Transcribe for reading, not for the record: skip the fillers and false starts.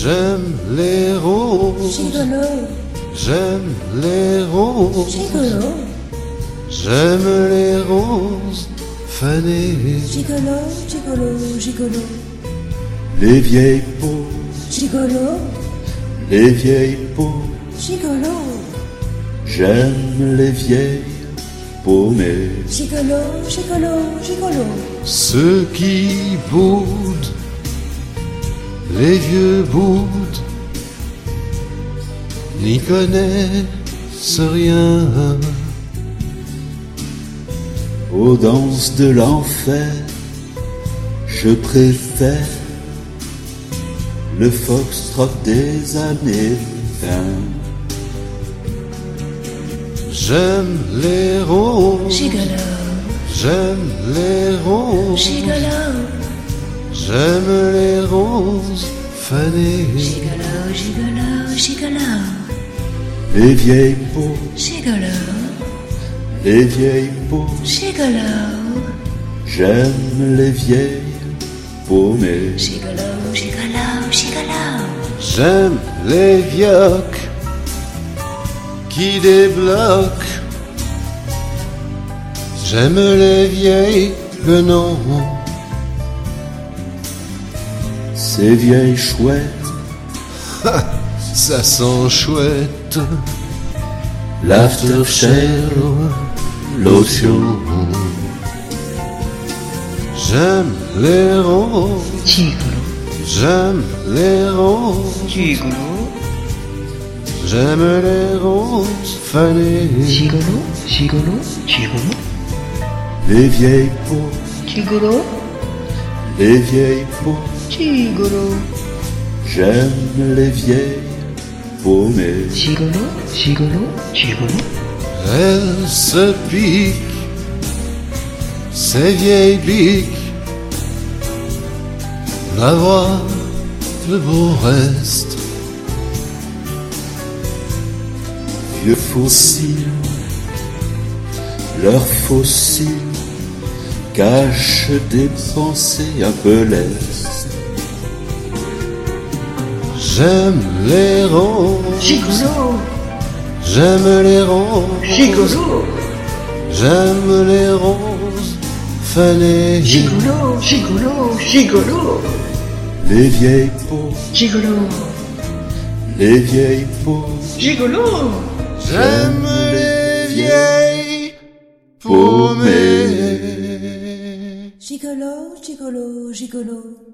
J'aime les roses, Gigolo, j'aime les roses, gigolo, j'aime les roses fanées. gigolo, gigolo, gigolo, Les vieilles peaux, gigolo, les vieilles peaux, gigolo, j'aime les vieilles paumées. gigolo, gigolo, gigolo, Ceux qui boudent, les vieux boudent, n'y connaissent rien. Aux danses de l'enfer, je préfère le foxtrot des années 20. J'aime les roses, gigolo, j'aime les roses, gigolo, j'aime les roses fanées. gigolo, gigolo, gigolo, Les vieilles peaux, gigolo, les vieilles peaux, gigolo, j'aime les vieilles paumées. gigolo, gigolo, gigolo, J'aime les vioques qui débloquent. J'aime les vieilles guenons. Ces vieilles chouettes, Ça sent chouette. l'aftershave, lotion. J'aime les roses, gigolo, j'aime les roses, gigolo, j'aime les roses fanées. gigolo, gigolo, gigolo, Les vieilles peaux, gigolo, les vieilles peaux, gigolo, j'aime les vieilles paumées. gigolo, gigolo, gigolo, Elles se piquent, ces vieilles biques, d'avoir le beau reste. Vieux fossiles, leurs fossiles cachent des pensées un peu lestes. J'aime les roses, gigolo, j'aime les roses, gigolo, j'aime les roses fanées. gigolo, gigolo, gigolo, Les vieilles peaux, gigolo, les vieilles peaux, gigolo. J'aime les vieilles paumées. gigolo, gigolo, gigolo.